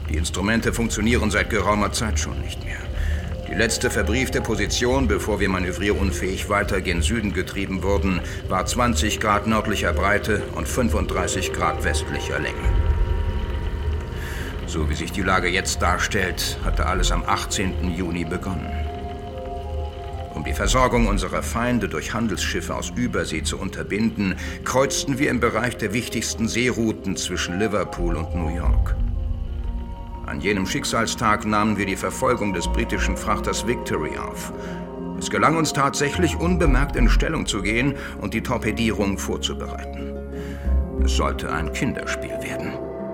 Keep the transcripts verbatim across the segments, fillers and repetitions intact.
Die Instrumente funktionieren seit geraumer Zeit schon nicht mehr. Die letzte verbriefte Position, bevor wir manövrierunfähig weiter gen Süden getrieben wurden, war zwanzig Grad nördlicher Breite und fünfunddreißig Grad westlicher Länge. So wie sich die Lage jetzt darstellt, hatte alles am achtzehnten Juni begonnen. Um die Versorgung unserer Feinde durch Handelsschiffe aus Übersee zu unterbinden, kreuzten wir im Bereich der wichtigsten Seerouten zwischen Liverpool und New York. An jenem Schicksalstag nahmen wir die Verfolgung des britischen Frachters Victory auf. Es gelang uns tatsächlich, unbemerkt in Stellung zu gehen und die Torpedierung vorzubereiten. Es sollte ein Kinderspiel werden.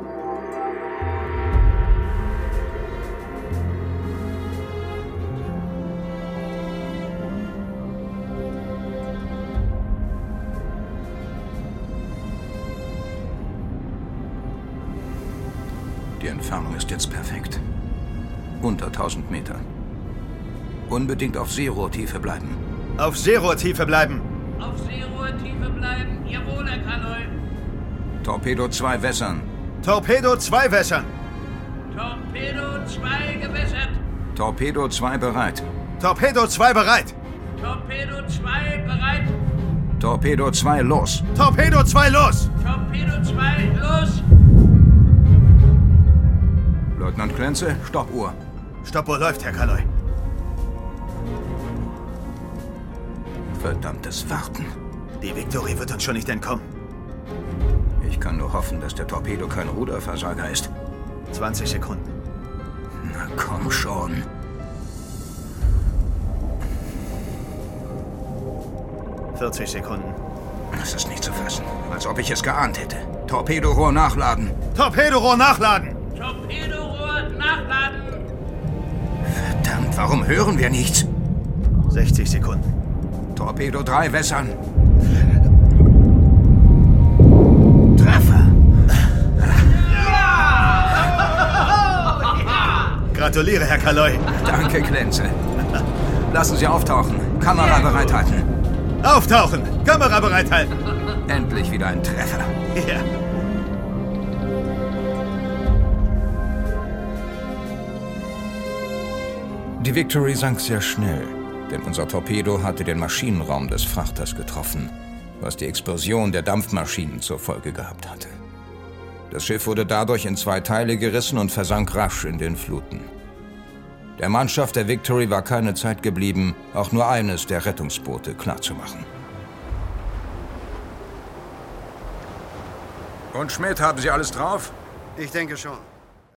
Die Entfernung ist jetzt perfekt. Unter tausend Meter. Unbedingt auf Seerohrtiefe bleiben. Auf Seerohrtiefe bleiben. Auf Seerohrtiefe bleiben. Jawohl, Herr Kaloy. Torpedo zwei wässern. Torpedo zwei wässern. Torpedo zwei gewässert. Torpedo zwei bereit. Torpedo zwei bereit. Torpedo zwei bereit. Torpedo zwei los. Torpedo zwei los. Torpedo zwei los. Leutnant Klenze, Stoppuhr. Stoppuhr läuft, Herr Kaloy. Verdammtes Warten. Die Victory wird uns schon nicht entkommen. Ich kann nur hoffen, dass der Torpedo kein Ruderversager ist. zwanzig Sekunden. Na komm schon. vierzig Sekunden. Das ist nicht zu fassen. Als ob ich es geahnt hätte. Torpedorohr nachladen. Torpedorohr nachladen. Torpedorohr nachladen. Verdammt, warum hören wir nichts? sechzig Sekunden. Torpedo drei wässern. Treffer. Gratuliere, Herr Kaloy. Danke, Klenze. Lassen Sie auftauchen. Kamera bereithalten. Auftauchen. Kamera bereithalten. Endlich wieder ein Treffer. Ja. Die Victory sank sehr schnell, denn unser Torpedo hatte den Maschinenraum des Frachters getroffen, was die Explosion der Dampfmaschinen zur Folge gehabt hatte. Das Schiff wurde dadurch in zwei Teile gerissen und versank rasch in den Fluten. Der Mannschaft der Victory war keine Zeit geblieben, auch nur eines der Rettungsboote klarzumachen. Und Schmidt, haben Sie alles drauf? Ich denke schon.